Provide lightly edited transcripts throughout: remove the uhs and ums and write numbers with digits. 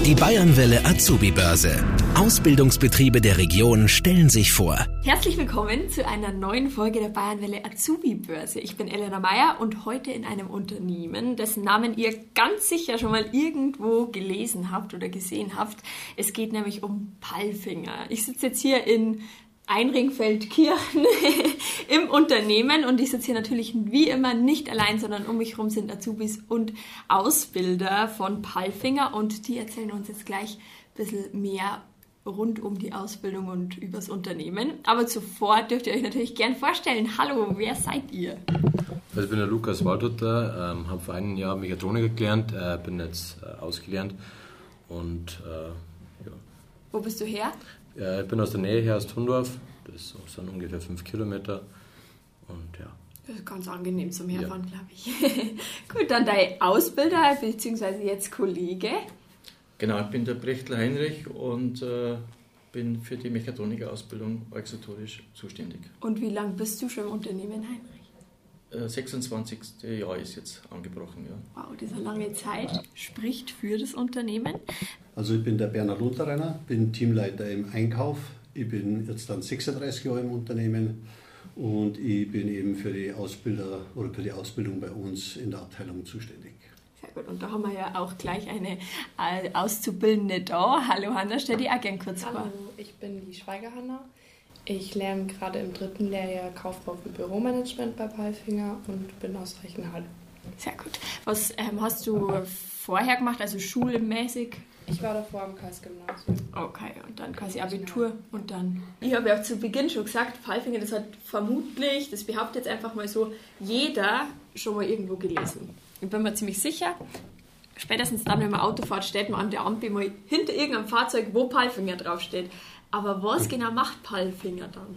Die Bayernwelle Azubi-Börse. Ausbildungsbetriebe der Region stellen sich vor. Herzlich willkommen zu einer neuen Folge der Bayernwelle Azubi-Börse. Ich bin Elena Meyer und heute in einem Unternehmen, dessen Namen ihr ganz sicher schon mal irgendwo gelesen habt oder gesehen habt. Es geht nämlich um Palfinger. Ich sitze jetzt hier in Einringfeldkirchen im Unternehmen und ich sitze hier natürlich wie immer nicht allein, sondern um mich herum sind Azubis und Ausbilder von Palfinger und die erzählen uns jetzt gleich ein bisschen mehr rund um die Ausbildung und übers Unternehmen. Aber zuvor dürft ihr euch natürlich gern vorstellen. Hallo, wer seid ihr? Also ich bin der Lukas Waldhutter, habe vor einem Jahr Mechatroniker gelernt, bin jetzt ausgelernt und ja. Wo bist du her? Ich bin aus der Nähe her, aus Thundorf, das sind ungefähr 5 Kilometer und ja. Das ist ganz angenehm zum Herfahren, glaube ich. Gut, dann dein Ausbilder bzw. jetzt Kollege. Genau, ich bin der Brechtler Heinrich und bin für die Mechatronikerausbildung organisatorisch zuständig. Und wie lange bist du schon im Unternehmen, Heinrich? 26. Jahr ist jetzt angebrochen, ja. Wow, das ist eine lange Zeit. Spricht für das Unternehmen. Also ich bin der Bernhard Unterreiner, bin Teamleiter im Einkauf. Ich bin jetzt dann 36 Jahre im Unternehmen und ich bin eben für die Ausbilder oder für die Ausbildung bei uns in der Abteilung zuständig. Sehr gut, und da haben wir ja auch gleich eine Auszubildende da. Hallo Hanna, stell dich auch gerne kurz vor. Hallo, ich bin die Schweiger Hanna. Ich lerne gerade im 3. Lehrjahr Kaufbau für Büromanagement bei Palfinger und bin aus Reichenhall. Sehr gut. Was hast du vorher gemacht, also schulmäßig? Ich war davor am Karls-Gymnasium. Okay, und dann quasi Abitur und dann... Ich habe ja zu Beginn schon gesagt, Palfinger, das hat vermutlich, das behauptet jetzt einfach mal so, jeder schon mal irgendwo gelesen. Ich bin mir ziemlich sicher, spätestens dann, wenn man Auto fährt, steht man an der Ampel mal hinter irgendeinem Fahrzeug, wo Palfinger draufsteht. Aber was genau macht Palfinger dann?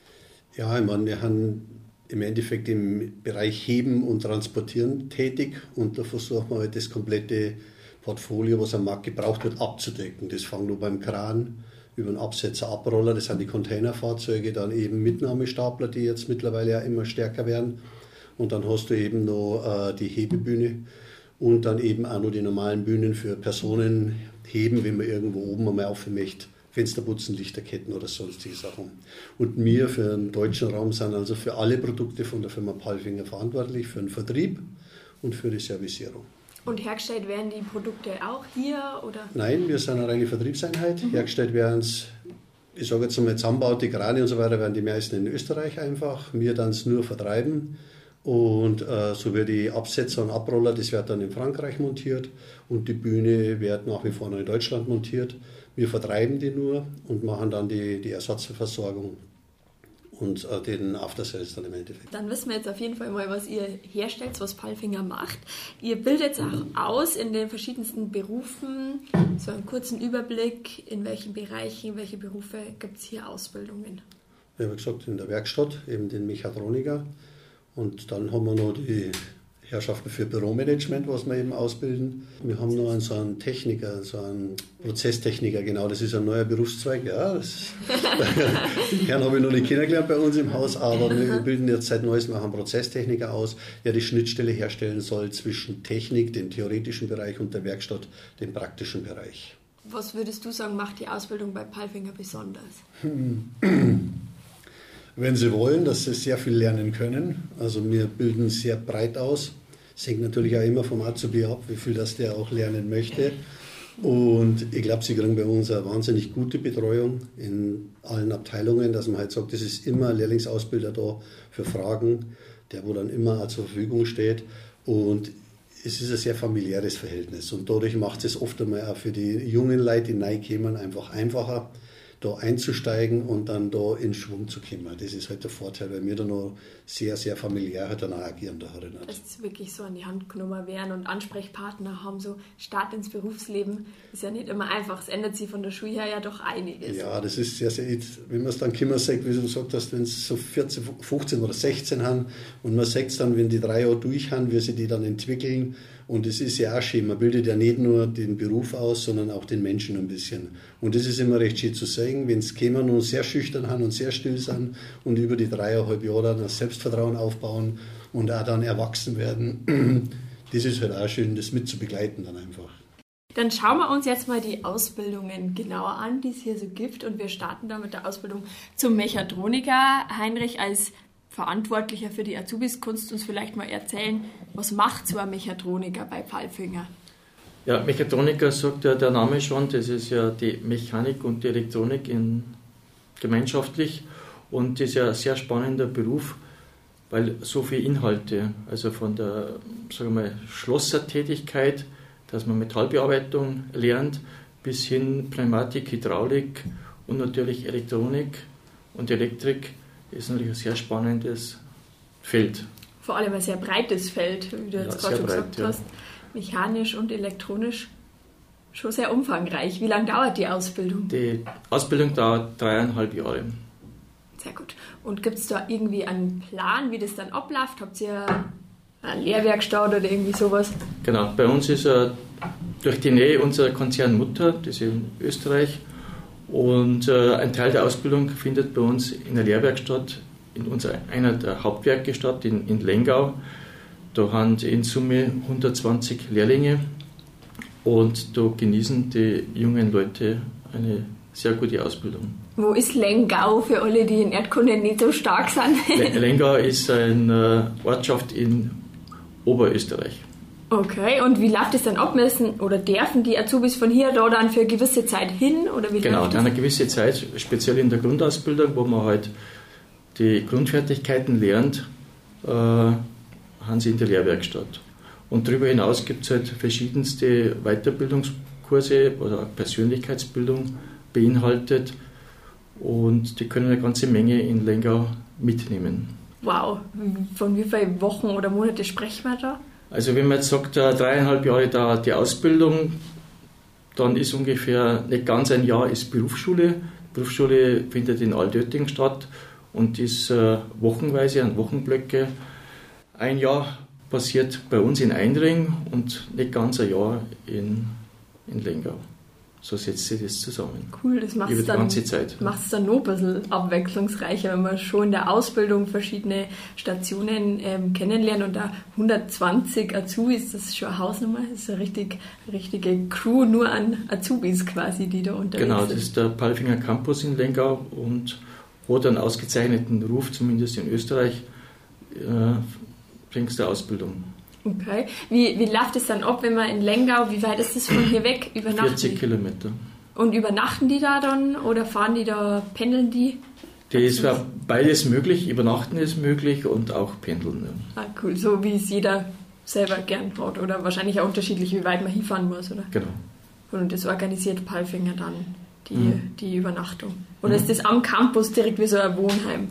Ja, ich meine, wir haben im Endeffekt im Bereich Heben und Transportieren tätig und da versuchen wir halt das komplette Portfolio, was am Markt gebraucht wird, abzudecken. Das fängt nur beim Kran über einen Absetzer, Abroller, das sind die Containerfahrzeuge, dann eben Mitnahmestapler, die jetzt mittlerweile ja immer stärker werden. Und dann hast du eben noch die Hebebühne und dann eben auch noch die normalen Bühnen für Personen heben, wenn man irgendwo oben einmal aufhören möchte. Fensterputzen, Lichterketten oder sonstige Sachen. Und wir für den deutschen Raum sind also für alle Produkte von der Firma Palfinger verantwortlich, für den Vertrieb und für die Servicierung. Und hergestellt werden die Produkte auch hier, oder? Nein, wir sind eine reine Vertriebseinheit. Hergestellt werden es, ich sage jetzt mal Zusammenbaute, Krane und so weiter, werden die meisten in Österreich einfach. Wir dann es nur vertreiben. Und so wird die Absetzer und Abroller, das wird dann in Frankreich montiert und die Bühne wird nach wie vor noch in Deutschland montiert. Wir vertreiben die nur und machen dann die Ersatzversorgung und den After-Sales dann im Endeffekt. Dann wissen wir jetzt auf jeden Fall mal, was ihr herstellt, was Palfinger macht. Ihr bildet auch aus in den verschiedensten Berufen. So einen kurzen Überblick, in welchen Bereichen, welche Berufe gibt es hier Ausbildungen? Ja, wie gesagt, in der Werkstatt, eben den Mechatroniker. Und dann haben wir noch die Herrschaften für Büromanagement, was wir eben ausbilden. Wir haben noch so einen Techniker, so einen Prozesstechniker, genau, das ist ein neuer Berufszweig. Ja, den Herrn habe ich noch nicht kennengelernt bei uns im Haus, aber wir bilden jetzt seit Neuestem auch einen Prozesstechniker aus, der die Schnittstelle herstellen soll zwischen Technik, dem theoretischen Bereich, und der Werkstatt, dem praktischen Bereich. Was würdest du sagen, macht die Ausbildung bei Palfinger besonders? Wenn Sie wollen, dass Sie sehr viel lernen können. Also wir bilden sehr breit aus. Es hängt natürlich auch immer vom Azubi ab, wie viel das der auch lernen möchte. Und ich glaube, Sie kriegen bei uns eine wahnsinnig gute Betreuung in allen Abteilungen, dass man halt sagt, es ist immer ein Lehrlingsausbilder da für Fragen, der wo dann immer auch zur Verfügung steht. Und es ist ein sehr familiäres Verhältnis. Und dadurch macht es oft einmal auch für die jungen Leute, die neu kommen, einfach einfacher, da einzusteigen und dann da in Schwung zu kommen. Das ist halt der Vorteil, weil wir da noch sehr, sehr familiär halt dann auch agieren da drin. Dass es wirklich so an die Hand genommen werden und Ansprechpartner haben, so Start ins Berufsleben, ist ja nicht immer einfach. Es ändert sich von der Schule her ja doch einiges. Ja, das ist sehr, sehr, wenn man es dann kommen sagt, wie du gesagt hast, wenn es so 14, 15 oder 16 haben und man sagt es dann, wenn die 3 Jahre durch haben, wie sie die dann entwickeln. Und es ist ja auch schön, man bildet ja nicht nur den Beruf aus, sondern auch den Menschen ein bisschen. Und das ist immer recht schön zu sagen, wenn es kommen und sehr schüchtern haben und sehr still sind und über die 3,5 Jahre dann das Selbstvertrauen aufbauen und auch dann erwachsen werden. Das ist halt auch schön, das mit zu begleiten dann einfach. Dann schauen wir uns jetzt mal die Ausbildungen genauer an, die es hier so gibt. Und wir starten da mit der Ausbildung zum Mechatroniker. Heinrich, als Verantwortlicher für die Azubis, kannst du uns vielleicht mal erzählen, was macht so ein Mechatroniker bei Palfinger? Ja, Mechatroniker sagt ja der Name schon, das ist ja die Mechanik und die Elektronik gemeinschaftlich. Und das ist ja ein sehr spannender Beruf, weil so viele Inhalte, also von der, sagen wir mal, Schlossertätigkeit, dass man Metallbearbeitung lernt, bis hin Pneumatik, Hydraulik und natürlich Elektronik und Elektrik ist natürlich ein sehr spannendes Feld. Vor allem ein sehr breites Feld, wie du jetzt gerade schon gesagt hast. Mechanisch und elektronisch schon sehr umfangreich. Wie lange dauert die Ausbildung? Die Ausbildung dauert 3,5 Jahre. Sehr gut. Und gibt es da irgendwie einen Plan, wie das dann abläuft? Habt ihr eine Lehrwerkstatt oder irgendwie sowas? Genau, bei uns ist durch die Nähe unserer Konzernmutter, das ist in Österreich, und ein Teil der Ausbildung findet bei uns in der Lehrwerkstatt, in einer der Hauptwerke statt, in Lengau. Da haben in Summe 120 Lehrlinge und da genießen die jungen Leute eine sehr gute Ausbildung. Wo ist Lengau für alle, die in Erdkunde nicht so stark sind? Lengau ist eine Ortschaft in Oberösterreich. Okay, und wie läuft es dann ab? Müssen oder dürfen die Azubis von hier da dann für eine gewisse Zeit hin? Oder wie genau, dann eine gewisse Zeit, speziell in der Grundausbildung, wo man halt die Grundfertigkeiten lernt, haben sie in der Lehrwerkstatt. Und darüber hinaus gibt es halt verschiedenste Weiterbildungskurse oder Persönlichkeitsbildung beinhaltet und die können eine ganze Menge in Lengau mitnehmen. Wow, von wie vielen Wochen oder Monate sprechen wir da? Also wenn man jetzt sagt, 3,5 Jahre dauert die Ausbildung, dann ist ungefähr nicht ganz ein Jahr ist Berufsschule. Die Berufsschule findet in Altötting statt und ist wochenweise an Wochenblöcke. Ein Jahr passiert bei uns in Einring und nicht ganz ein Jahr in Lengau. So setzt sich das zusammen. Cool, das macht es dann noch ein bisschen abwechslungsreicher, wenn man schon in der Ausbildung verschiedene Stationen kennenlernt und da 120 Azubis, das ist schon eine Hausnummer, das ist eine richtige Crew nur an Azubis quasi, die da unterwegs sind. Genau, das ist der Palfinger Campus in Lengau und hat einen ausgezeichneten Ruf, zumindest in Österreich, der Ausbildung. Okay. Wie läuft es dann ab, wenn man in Lengau, wie weit ist das von hier weg? 40 Kilometer. Und übernachten die da dann oder fahren die da, pendeln die? Das wäre beides möglich, übernachten ist möglich und auch pendeln. Ja. Ah, cool, so wie es jeder selber gern hat oder wahrscheinlich auch unterschiedlich, wie weit man hinfahren muss, oder? Genau. Und das organisiert Palfinger dann, die Übernachtung. Oder ist das am Campus direkt wie so ein Wohnheim?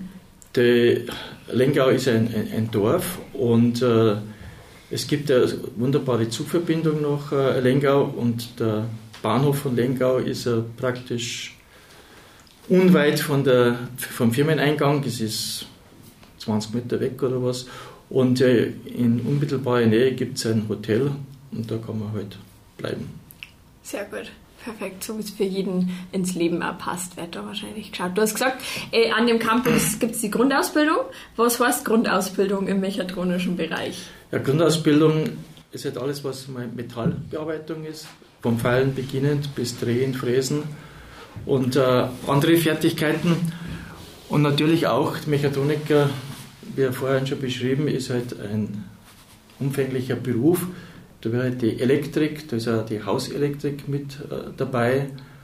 Lengau ist ein Dorf und es gibt eine wunderbare Zugverbindung nach Lengau und der Bahnhof von Lengau ist praktisch unweit vom Firmeneingang. Das ist 20 Meter weg oder was. Und in unmittelbarer Nähe gibt es ein Hotel und da kann man halt bleiben. Sehr gut. Perfekt, so wie es für jeden ins Leben auch passt, wird da wahrscheinlich geschaut. Du hast gesagt, an dem Campus gibt es die Grundausbildung. Was heißt Grundausbildung im mechatronischen Bereich? Ja, Grundausbildung ist halt alles, was Metallbearbeitung ist. Vom Feilen beginnend bis Drehen, Fräsen und andere Fertigkeiten. Und natürlich auch Mechatroniker, wie vorhin schon beschrieben, ist halt ein umfänglicher Beruf. Da wäre die Elektrik, da ist ja die Hauselektrik mit dabei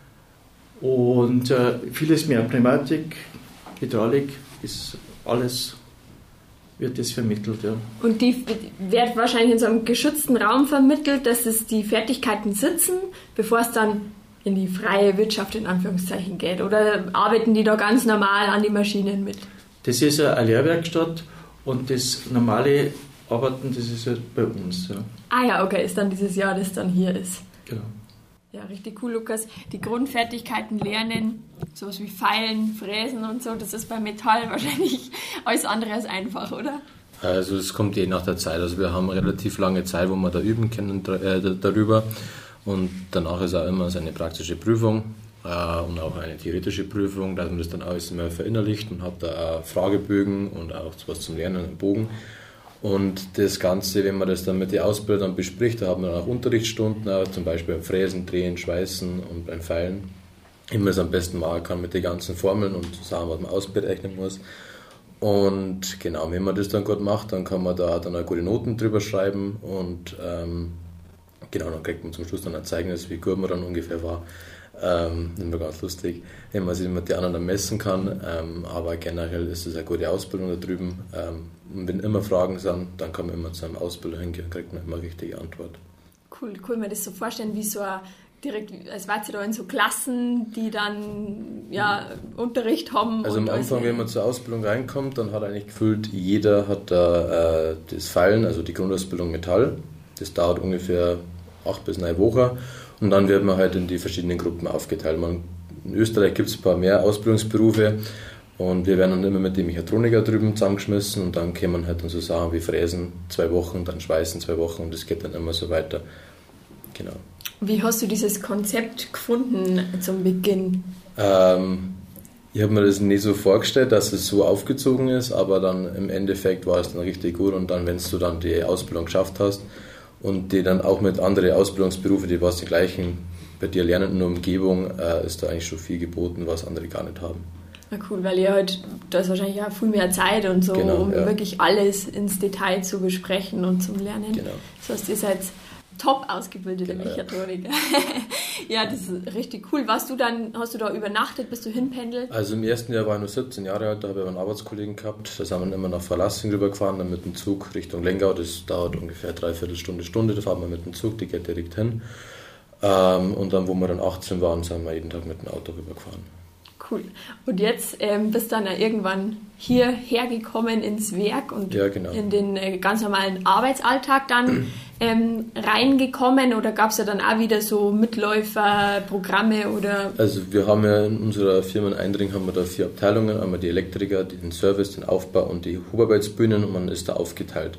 und vieles mehr. Pneumatik, Hydraulik, ist alles, wird das vermittelt. Ja. Und die wird wahrscheinlich in so einem geschützten Raum vermittelt, dass es die Fertigkeiten sitzen, bevor es dann in die freie Wirtschaft in Anführungszeichen geht? Oder arbeiten die da ganz normal an die Maschinen mit? Das ist eine Lehrwerkstatt und das normale Arbeiten, das ist halt bei uns. Ja. Ah ja, okay, ist dann dieses Jahr, das dann hier ist. Genau. Ja, richtig cool, Lukas. Die Grundfertigkeiten lernen, sowas wie Feilen, Fräsen und so, das ist bei Metall wahrscheinlich alles andere als einfach, oder? Also es kommt nach der Zeit. Also wir haben relativ lange Zeit, wo wir da üben können darüber. Und danach ist auch immer so eine praktische Prüfung und auch eine theoretische Prüfung, dass man das dann alles immer verinnerlicht und hat da auch Fragebögen und auch was zum Lernen, einen Bogen. Und das Ganze, wenn man das dann mit den Ausbildern bespricht, da haben wir dann auch Unterrichtsstunden, zum Beispiel beim Fräsen, Drehen, Schweißen und beim Feilen, wie man es am besten machen kann mit den ganzen Formeln und Sachen, was man ausberechnen muss. Und genau, wenn man das dann gut macht, dann kann man da dann auch gute Noten drüber schreiben und genau, dann kriegt man zum Schluss dann ein Zeugnis, wie gut man dann ungefähr war. Immer ganz lustig, wenn man sich mit den anderen dann messen kann, aber generell ist es eine gute Ausbildung da drüben. Und wenn immer Fragen sind, dann kann man immer zu einem Ausbilder hingehen und kriegt man immer eine richtige Antwort. Cool, mir das so vorstellen, wie so ein direkt, als wart ihr da in so Klassen, die dann Unterricht haben. Also am Anfang, wenn man zur Ausbildung reinkommt, dann hat eigentlich gefühlt, jeder hat da das Feilen, also die Grundausbildung Metall. Das dauert ungefähr 8 bis 9 Wochen und dann wird man halt in die verschiedenen Gruppen aufgeteilt. In Österreich gibt es ein paar mehr Ausbildungsberufe und wir werden dann immer mit dem Mechatroniker drüben zusammengeschmissen und dann kommen halt dann so Sachen wie Fräsen 2 Wochen, dann Schweißen 2 Wochen und das geht dann immer so weiter. Genau. Wie hast du dieses Konzept gefunden zum Beginn? Ich habe mir das nicht so vorgestellt, dass es so aufgezogen ist, aber dann im Endeffekt war es dann richtig gut und dann, wenn du dann die Ausbildung geschafft hast und die dann auch mit anderen Ausbildungsberufen, die was die gleichen bei dir lernen in der Umgebung, ist da eigentlich schon viel geboten, was andere gar nicht haben. Na cool, weil ihr halt, da ist wahrscheinlich auch viel mehr Zeit und so, genau, um wirklich alles ins Detail zu besprechen und zum Lernen. Genau. Das heißt, ihr seid top ausgebildete Mechatroniker. Ja, das ist richtig cool. Hast du da übernachtet, bist du hinpendelt? Also im ersten Jahr war ich nur 17 Jahre alt, da habe ich einen Arbeitskollegen gehabt. Da sind wir immer nach Verlassing rübergefahren, dann mit dem Zug Richtung Lengau. Das dauert ungefähr 3/4 Stunde, da fahren wir mit dem Zug, die geht direkt hin. Und dann, wo wir dann 18 waren, sind wir jeden Tag mit dem Auto rübergefahren. Cool. Und jetzt bist du dann irgendwann hierher gekommen ins Werk und in den ganz normalen Arbeitsalltag dann reingekommen, oder gab es ja dann auch wieder so Mitläuferprogramme oder? Also wir haben ja in unserer Firma in Eindring haben wir da 4 Abteilungen, einmal die Elektriker, den Service, den Aufbau und die Hubarbeitsbühnen und man ist da aufgeteilt.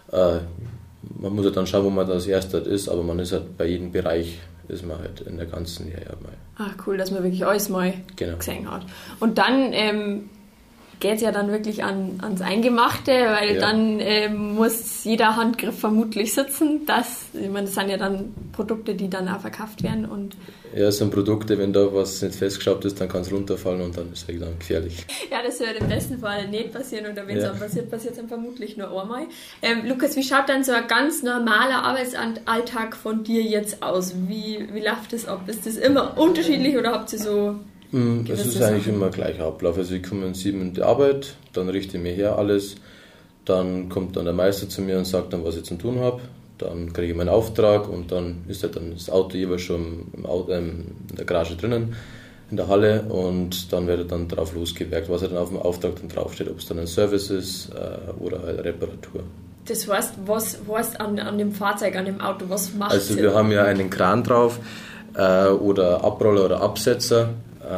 Man muss ja dann schauen, wo man das erste ist, aber man ist halt bei jedem Bereich ist man halt in der ganzen Lehre mal. Ach cool, dass man wirklich alles mal gesehen hat. Und dann geht es ja dann wirklich ans Eingemachte, weil dann muss jeder Handgriff vermutlich sitzen. Das sind ja dann Produkte, die dann auch verkauft werden. Und ja, es sind Produkte, wenn da was nicht festgeschraubt ist, dann kann es runterfallen und dann ist es dann gefährlich. Ja, das wird im besten Fall nicht passieren, oder wenn es dann passiert, passiert es dann vermutlich nur einmal. Lukas, wie schaut dann so ein ganz normaler Arbeitsalltag von dir jetzt aus? Wie läuft das ab? Ist das immer unterschiedlich oder habt ihr so... Es ist eigentlich immer gleicher Ablauf. Also ich komme um 7 in die Arbeit, dann richte ich mir her alles, dann kommt dann der Meister zu mir und sagt dann, was ich zu tun habe. Dann kriege ich meinen Auftrag und dann ist halt dann das Auto jeweils schon in der Garage drinnen, in der Halle, und dann wird dann drauf losgewerkt, was dann auf dem Auftrag dann draufsteht, ob es dann ein Service ist oder eine Reparatur. Das heißt, was heißt an dem Fahrzeug, an dem Auto, was macht Also wir haben ja einen Kran drauf oder Abroller oder Absetzer.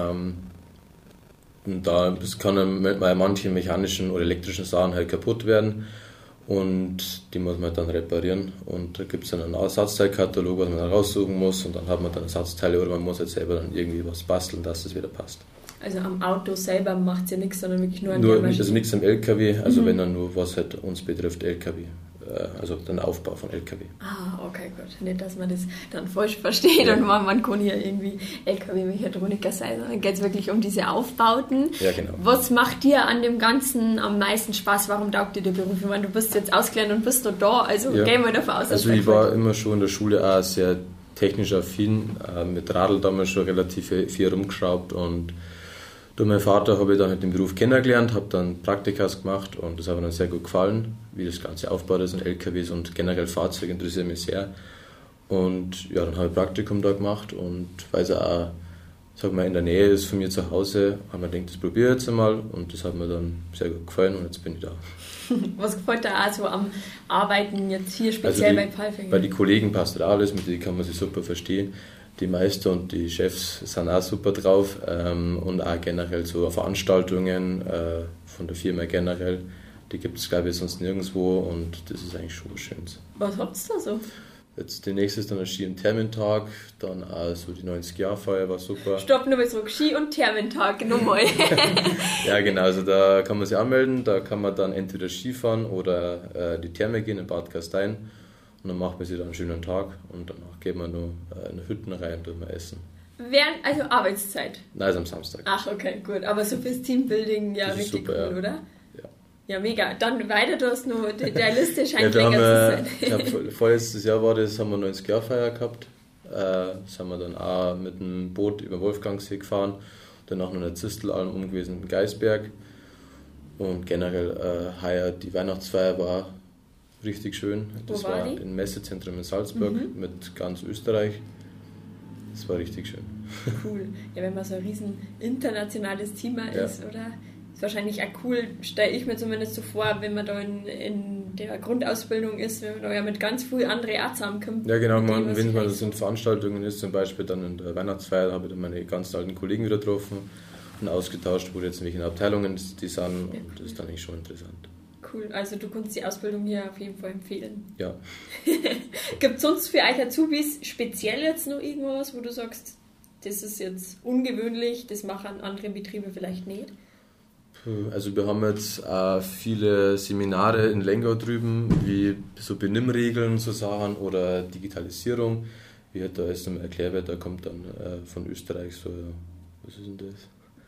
Und da kann bei manchen mechanischen oder elektrischen Sachen halt kaputt werden und die muss man dann reparieren, und da gibt es dann einen Ersatzteilkatalog, was man dann raussuchen muss, und dann hat man dann Ersatzteile oder man muss jetzt selber dann irgendwie was basteln, dass das wieder passt. Also am Auto selber macht es ja nichts, sondern wirklich nur an der Maschine? Also nichts am LKW, also wenn dann nur was halt uns betrifft, LKW. Also den Aufbau von LKW. Ah, okay, gut. Nicht, dass man das dann falsch versteht und man kann hier irgendwie LKW-Mechatroniker sein, sondern geht es wirklich um diese Aufbauten. Ja, genau. Was macht dir an dem Ganzen am meisten Spaß? Warum taugt dir der Beruf? Ich meine, du bist jetzt ausgelernt und bist noch da, also gehen wir davon aus. Also ich war immer schon in der Schule auch sehr technisch affin, mit Radl damals schon relativ viel rumgeschraubt, und durch meinen Vater habe ich dann halt den Beruf kennengelernt, habe dann Praktikas gemacht und das hat mir dann sehr gut gefallen, wie das Ganze aufgebaut ist, und LKWs und generell Fahrzeuge interessieren mich sehr. Und ja, dann habe ich Praktikum da gemacht, und weil es auch, sag mal, in der Nähe ist von mir zu Hause, habe ich mir gedacht, das probiere ich jetzt einmal, und das hat mir dann sehr gut gefallen und jetzt bin ich da. Was gefällt dir auch so am Arbeiten jetzt hier speziell bei Palfinger? Bei den Kollegen passt das alles, mit denen kann man sich super verstehen. Die Meister und die Chefs sind auch super drauf, und auch generell so Veranstaltungen von der Firma generell, die gibt es, glaube ich, sonst nirgendwo, und das ist eigentlich schon was Schönes. Was habt ihr da so? Jetzt demnächst ist dann der Ski- und Thermentag, dann auch so die 90-Jahr-Feier war super. Stopp, nur mal zurück. Ski- und Thermentag, nochmal. Ja, genau, also da kann man sich anmelden, da kann man dann entweder Skifahren oder die Therme gehen in Bad Gastein und dann macht man sich dann einen schönen Tag und danach geht man nur in eine Hütten rein und tut mal essen. Also Arbeitszeit? Nein, also am Samstag. Ach, okay, gut. Aber so fürs Teambuilding ja Das ist richtig super, cool, ja. oder? Ja. Ja, mega. Dann weiter, du hast nur, der Liste scheint Ja, länger zu ich sein. habe vorletztes Jahr haben wir 90-Jahr-Feier gehabt. Das haben wir dann auch mit dem Boot über Wolfgangsee gefahren. Danach noch in der Zistelalm umgewesen im Geisberg. Und generell heuer die Weihnachtsfeier war richtig schön. Das Wo war war die? im Messezentrum in Salzburg mit ganz Österreich. Das war richtig schön. Cool. Ja, wenn man so ein riesen internationales Team mal Ja. ist, oder? Ist wahrscheinlich auch cool, stelle ich mir zumindest so vor, wenn man da in der Grundausbildung ist, wenn man da ja mit ganz vielen anderen auch zusammenkommt. Ja, genau, mit dem, was wenn ich man weiß. so in Veranstaltungen ist, zum Beispiel dann in der Weihnachtsfeier, habe ich dann meine ganz alten Kollegen wieder getroffen und ausgetauscht, wo jetzt in welchen Abteilungen die sind und das ist dann eigentlich schon interessant. Cool, also du kannst die Ausbildung hier auf jeden Fall empfehlen. Ja. Gibt es sonst für euch Azubis speziell jetzt noch irgendwas, wo du sagst, das ist jetzt ungewöhnlich, das machen andere Betriebe vielleicht nicht? Also wir haben jetzt viele Seminare in Lengau drüben, wie so Benimmregeln, so Sachen oder Digitalisierung. Wie halt da ist dann erklärt wird, da kommt dann von Österreich so, was ist denn das?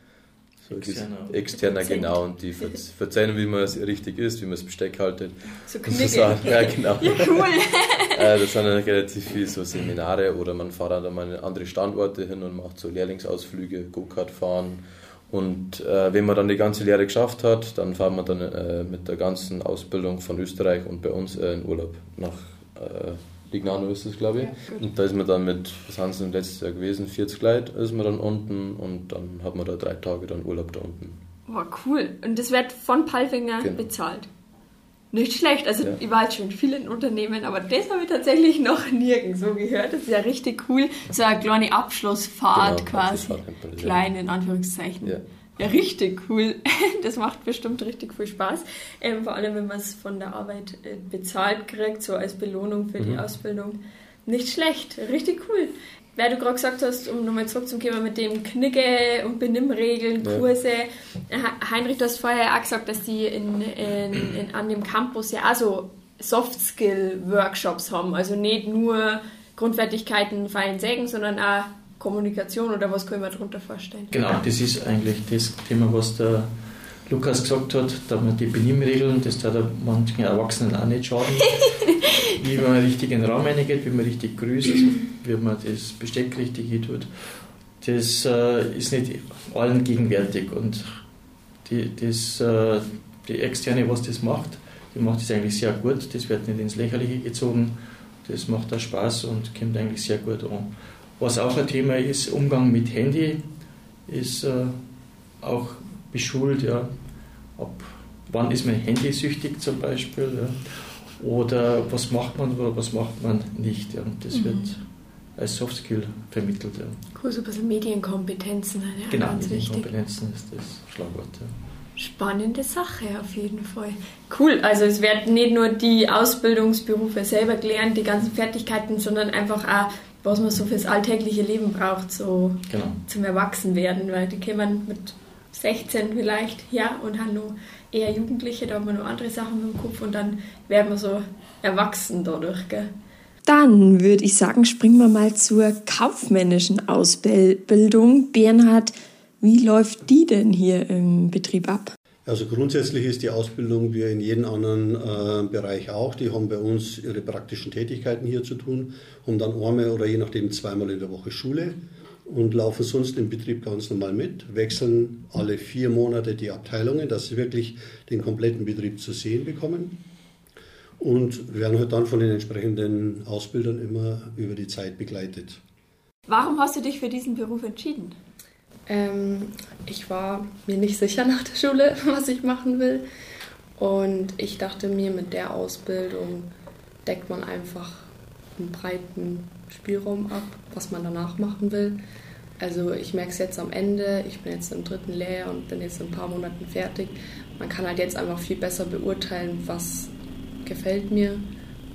So Externer, genau, und die verzeihen, wie man es richtig ist, wie man das Besteck haltet. So Und Knigge. Sachen. Ja, genau. Ja, cool. Das sind dann relativ viele so Seminare oder man fährt dann mal in andere Standorte hin und macht so Lehrlingsausflüge, Go-Kart fahren. Und wenn man dann die ganze Lehre geschafft hat, dann fahren wir dann mit der ganzen Ausbildung von Österreich und bei uns in Urlaub nach Lignano ist das, glaube ich. Ja, und da ist man dann mit, was haben sie letztes Jahr gewesen, 40 Leute ist man dann unten und dann hat man da 3 Tage dann Urlaub da unten. Oh, cool. Und das wird von Palfinger Genau. bezahlt. Nicht schlecht. Also Ja. ich war jetzt schon in vielen Unternehmen, aber das habe ich tatsächlich noch nirgendwo gehört. Das ist ja richtig cool. So eine kleine Abschlussfahrt Genau, quasi. Abschlussfahrt nennt man das, ja. Klein in Anführungszeichen. Ja. Ja, richtig cool. Das macht bestimmt richtig viel Spaß. Vor allem, wenn man es von der Arbeit bezahlt kriegt, so als Belohnung für die Ausbildung. Nicht schlecht. Richtig cool. Weil du gerade gesagt hast, um nochmal zurückzukommen mit dem Knigge und Benimmregeln, Ja. Kurse. Heinrich, du hast vorher auch gesagt, dass die an dem Campus ja auch so Soft-Skill-Workshops haben. Also nicht nur Grundfertigkeiten, Fallen, Sägen, sondern auch Kommunikation oder was kann ich mir darunter vorstellen? Genau, das ist eigentlich das Thema, was der Lukas gesagt hat, da man die Benimmregeln, das darf manchen Erwachsenen auch nicht schaden, wie man richtig in den Raum reingeht, wie man richtig grüßt, wie man das Besteck richtig tut. Das ist nicht allen gegenwärtig und die Externe, was das macht, die macht das eigentlich sehr gut, das wird nicht ins Lächerliche gezogen, das macht auch Spaß und kommt eigentlich sehr gut an. Was auch ein Thema ist, Umgang mit Handy, ist auch beschult, ja. Wann ist man handysüchtig zum Beispiel, ja. Oder was macht man oder was macht man nicht. Ja. Und das wird als Softskill vermittelt. Ja. Cool, so ein bisschen Medienkompetenzen. Ja, Genau, ganz wichtig. Medienkompetenzen ist das Schlagwort. Ja. Spannende Sache auf jeden Fall. Cool, also es werden nicht nur die Ausbildungsberufe selber gelernt, die ganzen Fertigkeiten, sondern einfach auch, was man so fürs alltägliche Leben braucht, so Genau. zum Erwachsenwerden, weil die kommen mit 16 vielleicht her und haben noch eher Jugendliche, da haben wir noch andere Sachen im Kopf und dann werden wir so erwachsen dadurch, gell? Dann würde ich sagen, springen wir mal zur kaufmännischen Ausbildung. Bernhard, wie läuft die denn hier im Betrieb ab? Also grundsätzlich ist die Ausbildung wie in jedem anderen Bereich auch. Die haben bei uns ihre praktischen Tätigkeiten hier zu tun, haben dann einmal oder je nachdem 2-mal in der Woche Schule und laufen sonst im Betrieb ganz normal mit, wechseln alle 4 Monate die Abteilungen, dass sie wirklich den kompletten Betrieb zu sehen bekommen und werden halt dann von den entsprechenden Ausbildern immer über die Zeit begleitet. Warum hast du dich für diesen Beruf entschieden? Ich war mir nicht sicher nach der Schule, was ich machen will. Und ich dachte mir, mit der Ausbildung deckt man einfach einen breiten Spielraum ab, was man danach machen will. Also ich merke es jetzt am Ende, ich bin jetzt im 3. Lehrjahr und bin jetzt in ein paar Monaten fertig. Man kann halt jetzt einfach viel besser beurteilen, was gefällt mir,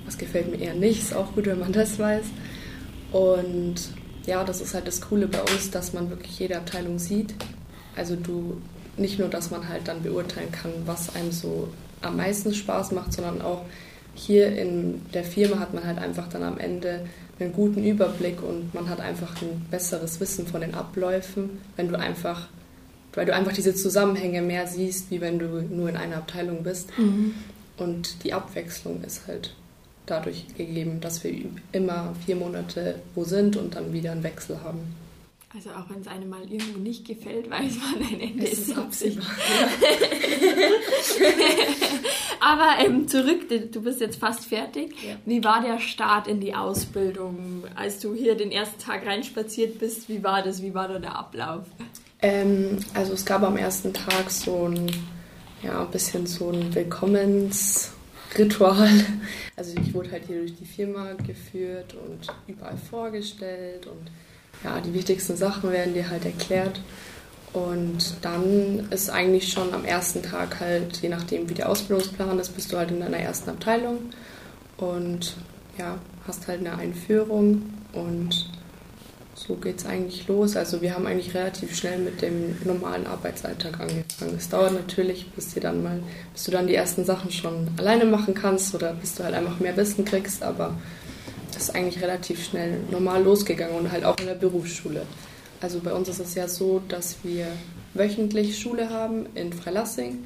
was gefällt mir eher nicht. Ist auch gut, wenn man das weiß. Und ja, das ist halt das Coole bei uns, dass man wirklich jede Abteilung sieht. Also nicht nur, dass man halt dann beurteilen kann, was einem so am meisten Spaß macht, sondern auch hier in der Firma hat man halt einfach dann am Ende einen guten Überblick und man hat einfach ein besseres Wissen von den Abläufen, weil du einfach diese Zusammenhänge mehr siehst, wie wenn du nur in einer Abteilung bist. Mhm. Und die Abwechslung ist halt dadurch gegeben, dass wir immer 4 Monate wo sind und dann wieder einen Wechsel haben. Also auch wenn es einem mal irgendwo nicht gefällt, weiß man, ein Ende ist absehbar. Aber zurück, du bist jetzt fast fertig. Ja. Wie war der Start in die Ausbildung? Als du hier den ersten Tag reinspaziert bist, wie war das? Wie war da der Ablauf? Also es gab am ersten Tag so ein bisschen so ein Willkommensritual. Also ich wurde halt hier durch die Firma geführt und überall vorgestellt und ja, die wichtigsten Sachen werden dir halt erklärt. Und dann ist eigentlich schon am ersten Tag halt, je nachdem wie der Ausbildungsplan ist, bist du halt in deiner ersten Abteilung und ja, hast halt eine Einführung und so geht es eigentlich los. Also wir haben eigentlich relativ schnell mit dem normalen Arbeitsalltag angefangen. Es dauert natürlich, bis du dann die ersten Sachen schon alleine machen kannst oder bis du halt einfach mehr Wissen kriegst, aber das ist eigentlich relativ schnell normal losgegangen und halt auch in der Berufsschule. Also bei uns ist es ja so, dass wir wöchentlich Schule haben in Freilassing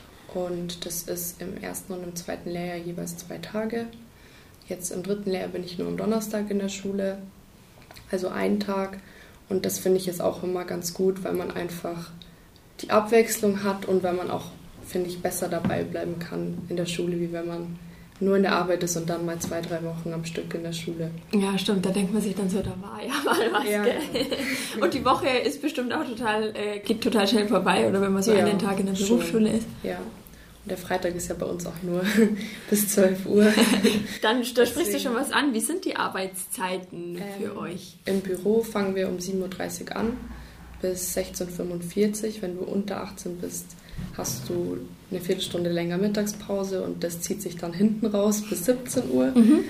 und das ist im 1. und im 2. Lehrjahr jeweils 2 Tage. Jetzt im 3. Lehrjahr bin ich nur am Donnerstag in der Schule, also 1 Tag und das finde ich jetzt auch immer ganz gut, weil man einfach die Abwechslung hat und weil man auch, finde ich, besser dabei bleiben kann in der Schule, wie wenn man nur in der Arbeit ist und dann mal 2-3 Wochen am Stück in der Schule. Ja, stimmt, da denkt man sich dann so, da war ja mal was, ja. Gell? Und die Woche ist bestimmt auch geht total schnell vorbei, oder wenn man so einen Tag in der Berufsschule ist. Ja, und der Freitag ist ja bei uns auch nur bis 12 Uhr. Da sprichst du schon was an. Wie sind die Arbeitszeiten für euch? Im Büro fangen wir um 7.30 Uhr an bis 16.45 Uhr. Wenn du unter 18 bist, hast du eine Viertelstunde länger Mittagspause und das zieht sich dann hinten raus bis 17 Uhr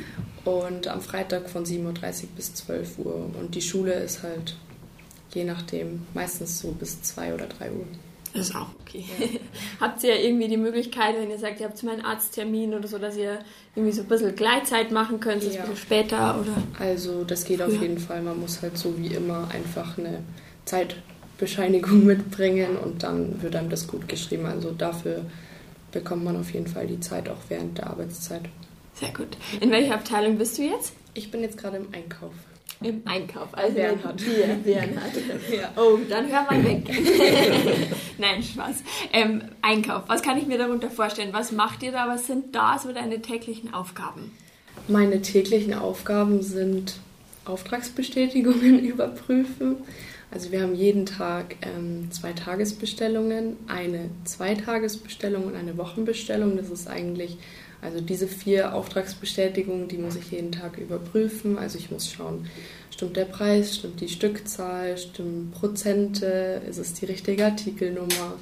und am Freitag von 7.30 Uhr bis 12 Uhr und die Schule ist halt je nachdem meistens so bis 2 oder 3 Uhr. Das ist auch okay. Ja. Habt ihr irgendwie die Möglichkeit, wenn ihr sagt, ihr habt mal einen Arzttermin oder so, dass ihr irgendwie so ein bisschen Gleitzeit machen könnt, ein bisschen später? Oder? Also das geht auf jeden Fall, man muss halt so wie immer einfach eine Zeitbescheinigung mitbringen und dann wird einem das gut geschrieben. Also dafür bekommt man auf jeden Fall die Zeit auch während der Arbeitszeit. Sehr gut. In welcher Abteilung bist du jetzt? Ich bin jetzt gerade im Einkauf. Im Einkauf, also Bernhard. Bernhard. Ja. Oh, dann hör mal weg. Nein, Spaß. Einkauf, was kann ich mir darunter vorstellen? Was macht ihr da? Was sind da so deine täglichen Aufgaben? Meine täglichen Aufgaben sind Auftragsbestätigungen überprüfen. Also wir haben jeden Tag 2 Tagesbestellungen, eine 2-Tagesbestellung und eine Wochenbestellung. Das ist eigentlich, also diese 4 Auftragsbestätigungen, die muss ich jeden Tag überprüfen. Also ich muss schauen, stimmt der Preis, stimmt die Stückzahl, stimmen Prozente, ist es die richtige Artikelnummer.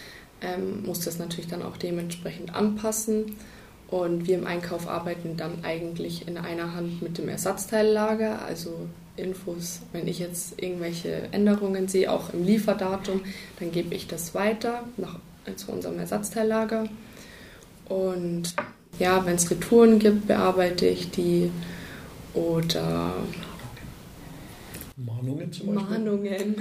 Muss das natürlich dann auch dementsprechend anpassen. Und wir im Einkauf arbeiten dann eigentlich in einer Hand mit dem Ersatzteillager, also Infos, wenn ich jetzt irgendwelche Änderungen sehe, auch im Lieferdatum, dann gebe ich das weiter zu unserem Ersatzteillager. Und ja, wenn es Retouren gibt, bearbeite ich die oder Mahnungen zum Beispiel? Mahnungen.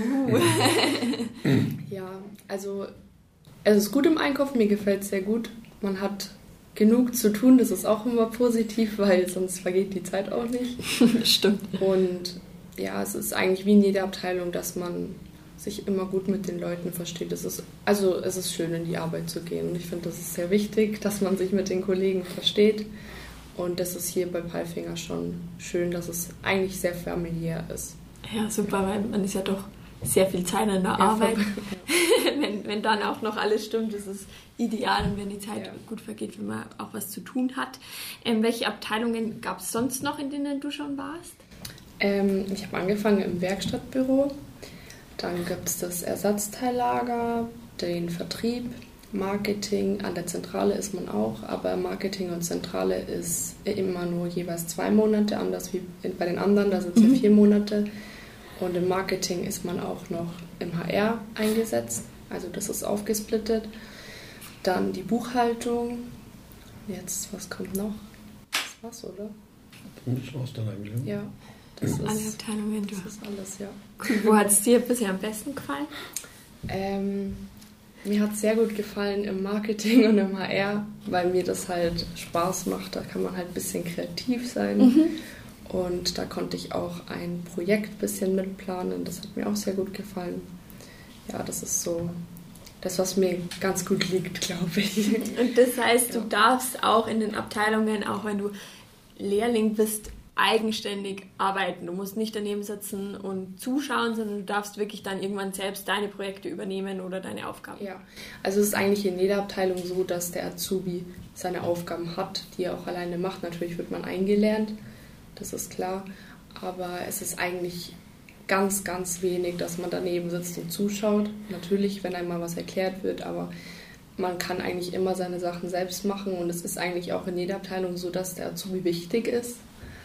Ja, also es ist gut im Einkauf, mir gefällt es sehr gut. Man hat genug zu tun, das ist auch immer positiv, weil sonst vergeht die Zeit auch nicht. Stimmt. Und ja, es ist eigentlich wie in jeder Abteilung, dass man sich immer gut mit den Leuten versteht. Es ist schön, in die Arbeit zu gehen. Und ich finde, das ist sehr wichtig, dass man sich mit den Kollegen versteht. Und das ist hier bei Palfinger schon schön, dass es eigentlich sehr familiär ist. Ja, super, weil man ist ja doch sehr viel Zeit in der Arbeit. Wenn dann auch noch alles stimmt, ist es ideal und wenn die Zeit gut vergeht, wenn man auch was zu tun hat. Welche Abteilungen gab es sonst noch, in denen du schon warst? Ich habe angefangen im Werkstattbüro. Dann gibt es das Ersatzteillager, den Vertrieb, Marketing, an der Zentrale ist man auch, aber Marketing und Zentrale ist immer nur jeweils 2 Monate, anders wie bei den anderen, da sind es ja 4 Monate. Und im Marketing ist man auch noch im HR eingesetzt, also das ist aufgesplittet. Dann die Buchhaltung. Jetzt, was kommt noch? Das war's, oder? Das war's dann eigentlich. Ja, das ist, alle Abteilungen. das ist alles, ja. Cool. Wo hat es dir bisher am besten gefallen? Mir hat es sehr gut gefallen im Marketing und im HR, weil mir das halt Spaß macht. Da kann man halt ein bisschen kreativ sein. Und da konnte ich auch ein Projekt ein bisschen mitplanen. Das hat mir auch sehr gut gefallen. Ja, das ist so das, was mir ganz gut liegt, glaube ich. Und das heißt, du darfst auch in den Abteilungen, auch wenn du Lehrling bist, eigenständig arbeiten. Du musst nicht daneben sitzen und zuschauen, sondern du darfst wirklich dann irgendwann selbst deine Projekte übernehmen oder deine Aufgaben. Ja, also es ist eigentlich in jeder Abteilung so, dass der Azubi seine Aufgaben hat, die er auch alleine macht. Natürlich wird man eingelernt, das ist klar, aber es ist eigentlich ganz, ganz wenig, dass man daneben sitzt und zuschaut. Natürlich, wenn einmal was erklärt wird, aber man kann eigentlich immer seine Sachen selbst machen und es ist eigentlich auch in jeder Abteilung so, dass der Azubi wichtig ist.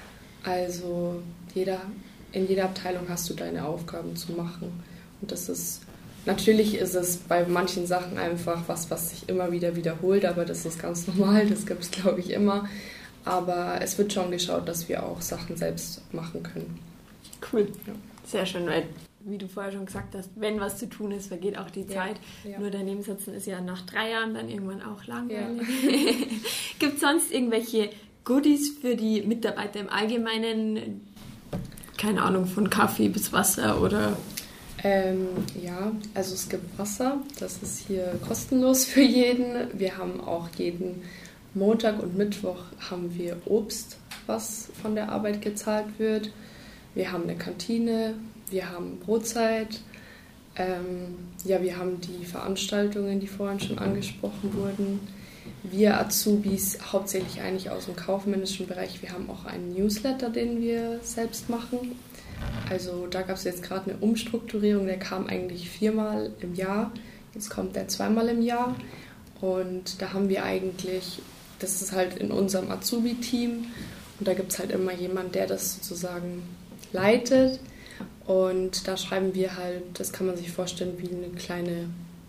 Also in jeder Abteilung hast du deine Aufgaben zu machen. Und natürlich ist es bei manchen Sachen einfach was sich immer wieder wiederholt, aber das ist ganz normal, das gibt es, glaube ich, immer. Aber es wird schon geschaut, dass wir auch Sachen selbst machen können. Cool, ja. Sehr schön, weil, wie du vorher schon gesagt hast, wenn was zu tun ist, vergeht auch die Zeit. Ja. Nur daneben sitzen ist ja nach 3 Jahren dann irgendwann auch langweilig. Ja. Gibt es sonst irgendwelche Goodies für die Mitarbeiter im Allgemeinen? Keine Ahnung, von Kaffee bis Wasser oder... Ja, also es gibt Wasser, das ist hier kostenlos für jeden. Wir haben auch jeden Montag und Mittwoch haben wir Obst, was von der Arbeit gezahlt wird. Wir haben eine Kantine, wir haben Brotzeit. Wir haben die Veranstaltungen, die vorhin schon angesprochen wurden. Wir Azubis, hauptsächlich eigentlich aus dem kaufmännischen Bereich, wir haben auch einen Newsletter, den wir selbst machen. Also da gab es jetzt gerade eine Umstrukturierung, der kam eigentlich 4-mal im Jahr, jetzt kommt der 2-mal im Jahr. Und da haben wir eigentlich, das ist halt in unserem Azubi-Team und da gibt es halt immer jemand, der das sozusagen leitet. Und da schreiben wir halt, das kann man sich vorstellen wie eine kleine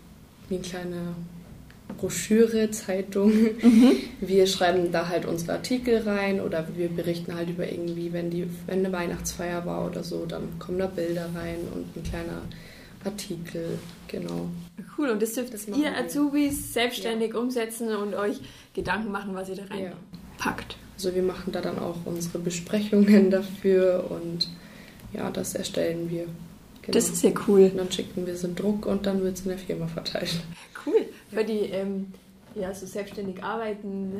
Broschüre, Zeitung. Wir schreiben da halt unsere Artikel rein oder wir berichten halt über irgendwie, wenn eine Weihnachtsfeier war oder so, dann kommen da Bilder rein und ein kleiner Artikel, genau. Cool, und das dürft ihr Azubis selbstständig umsetzen und euch Gedanken machen, was ihr da reinpackt. Also wir machen da dann auch unsere Besprechungen dafür und ja, das erstellen wir. Genau. Das ist ja cool. Und dann schicken wir es in Druck und dann wird es in der Firma verteilt. Cool. Für die so selbstständig arbeiten,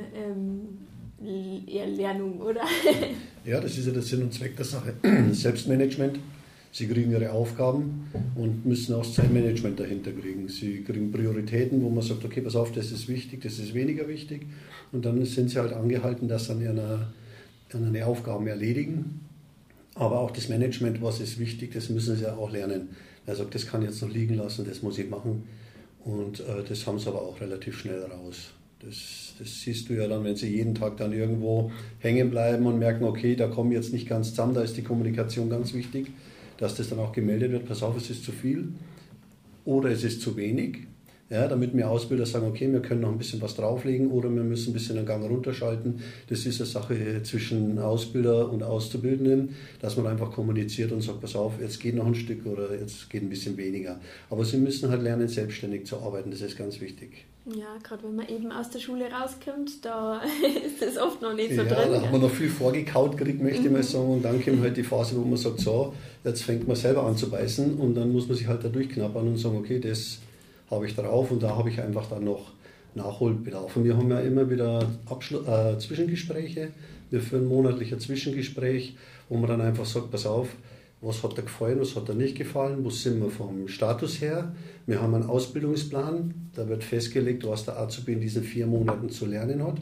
eher Lernung, oder? Ja, das ist ja der Sinn und Zweck der Sache. Selbstmanagement. Sie kriegen ihre Aufgaben und müssen auch das Zeitmanagement dahinter kriegen. Sie kriegen Prioritäten, wo man sagt, okay, pass auf, das ist wichtig, das ist weniger wichtig. Und dann sind sie halt angehalten, das an eine Aufgaben erledigen. Aber auch das Management, was ist wichtig, das müssen sie ja auch lernen. Er sagt, das kann ich jetzt noch liegen lassen, das muss ich machen. Und das haben sie aber auch relativ schnell raus. Das siehst du ja dann, wenn sie jeden Tag dann irgendwo hängen bleiben und merken, okay, da kommen jetzt nicht ganz zusammen, da ist die Kommunikation ganz wichtig, dass das dann auch gemeldet wird, pass auf, es ist zu viel oder es ist zu wenig. Ja, damit wir Ausbilder sagen, okay, wir können noch ein bisschen was drauflegen oder wir müssen ein bisschen den Gang runterschalten. Das ist eine Sache zwischen Ausbilder und Auszubildenden, dass man einfach kommuniziert und sagt, pass auf, jetzt geht noch ein Stück oder jetzt geht ein bisschen weniger. Aber sie müssen halt lernen, selbstständig zu arbeiten, das ist ganz wichtig. Ja, gerade wenn man eben aus der Schule rauskommt, da ist das oft noch nicht so drin. Da hat man noch viel vorgekaut gekriegt, möchte ich mal sagen. Und dann kommt halt die Phase, wo man sagt, so, jetzt fängt man selber an zu beißen und dann muss man sich halt da durchknappern und sagen, okay, das habe ich drauf und da habe ich einfach dann noch Nachholbedarf. Und wir haben ja immer wieder Zwischengespräche. Wir führen monatlich ein Zwischengespräch, wo man dann einfach sagt, pass auf, was hat dir gefallen, was hat dir nicht gefallen, wo sind wir vom Status her. Wir haben einen Ausbildungsplan, da wird festgelegt, was der Azubi in diesen 4 Monaten zu lernen hat.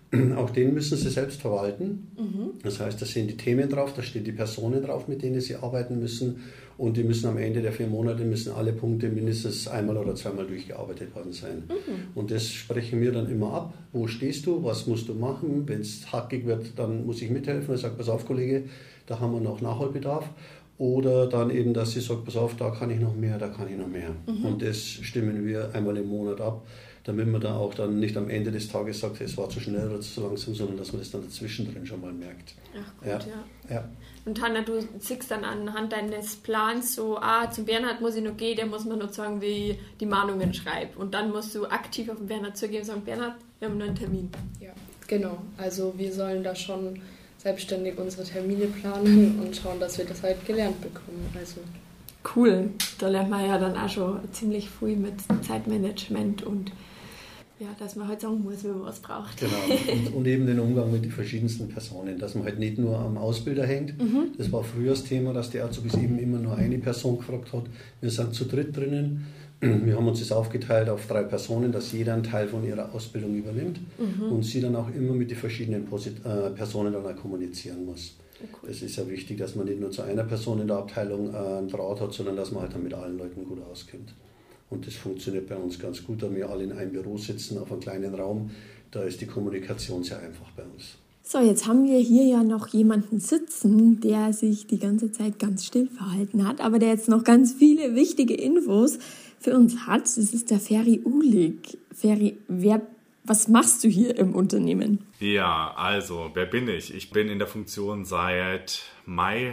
Auch den müssen sie selbst verwalten. Das heißt, da sind die Themen drauf, da stehen die Personen drauf, mit denen sie arbeiten müssen. Und die müssen am Ende der 4 Monate müssen alle Punkte mindestens einmal oder zweimal durchgearbeitet worden sein. Und das sprechen wir dann immer ab. Wo stehst du? Was musst du machen? Wenn es hackig wird, dann muss ich mithelfen. Ich sage, pass auf, Kollege, da haben wir noch Nachholbedarf. Oder dann eben, dass sie sagt, pass auf, da kann ich noch mehr, da kann ich noch mehr. Und das stimmen wir einmal im Monat ab, damit man da auch dann nicht am Ende des Tages sagt, es war zu schnell oder zu langsam, sondern dass man das dann dazwischen drin schon mal merkt. Ach gut, ja. Und Hanna, du siehst dann anhand deines Plans so, zum Bernhard muss ich noch gehen, der muss mir noch sagen, wie ich die Mahnungen schreibe. Und dann musst du aktiv auf den Bernhard zugehen und sagen, Bernhard, wir haben noch einen Termin. Ja, genau. Also wir sollen da schon selbstständig unsere Termine planen und schauen, dass wir das halt gelernt bekommen. Also cool, da lernt man ja dann auch schon ziemlich viel mit Zeitmanagement und ja, dass man halt sagen muss, wenn man was braucht. Genau, und eben den Umgang mit den verschiedensten Personen, dass man halt nicht nur am Ausbilder hängt. Das war früher das Thema, dass die Azubis eben immer nur eine Person gefragt hat. Wir sind zu dritt drinnen. Wir haben uns das aufgeteilt auf 3 Personen, dass jeder einen Teil von ihrer Ausbildung übernimmt und sie dann auch immer mit den verschiedenen Personen dann auch kommunizieren muss. Cool. Es ist ja wichtig, dass man nicht nur zu einer Person in der Abteilung einen Draht hat, sondern dass man halt dann mit allen Leuten gut auskennt. Und das funktioniert bei uns ganz gut, da wir alle in einem Büro sitzen, auf einem kleinen Raum. Da ist die Kommunikation sehr einfach bei uns. So, jetzt haben wir hier ja noch jemanden sitzen, der sich die ganze Zeit ganz still verhalten hat, aber der jetzt noch ganz viele wichtige Infos für uns hat. Das ist der Ferry Uhlig. Ferry, was machst du hier im Unternehmen? Ja, also, wer bin ich? Ich bin in der Funktion seit Mai